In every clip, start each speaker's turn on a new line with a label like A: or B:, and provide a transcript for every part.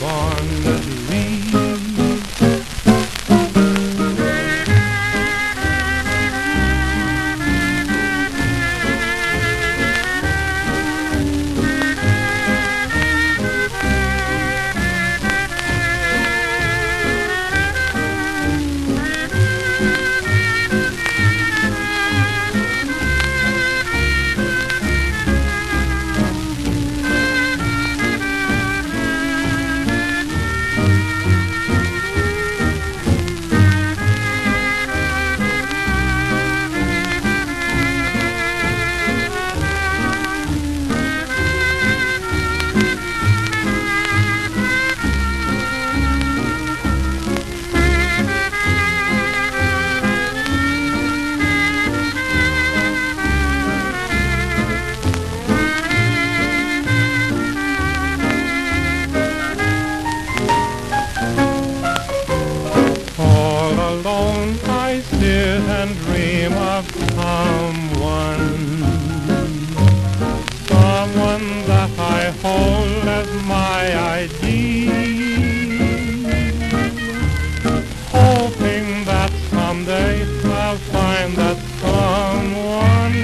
A: vagabond dream. I sit and dream of someone that I hold as my ideal, hoping that someday I'll find that someone,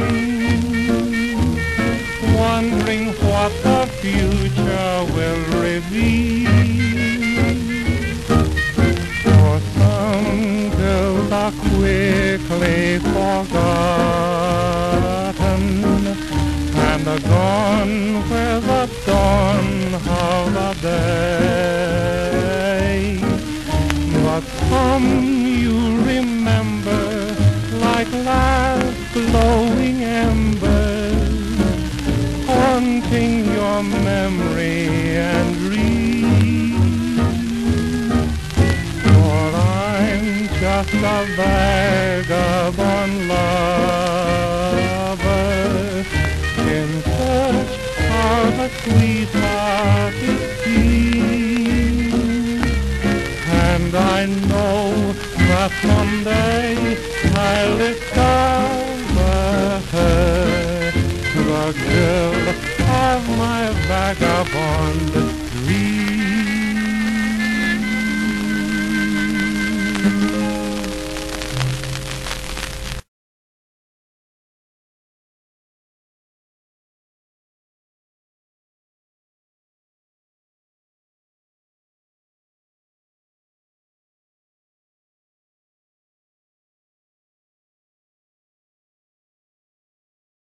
A: wondering what the future will reveal. Are quickly forgotten and are gone with the dawn of the day. But some you remember like last glowing embers, haunting your memory and dream. Just a vagabond lover in search of a sweetheart it seems, and I know that someday I'll discover her, the girl of my vagabond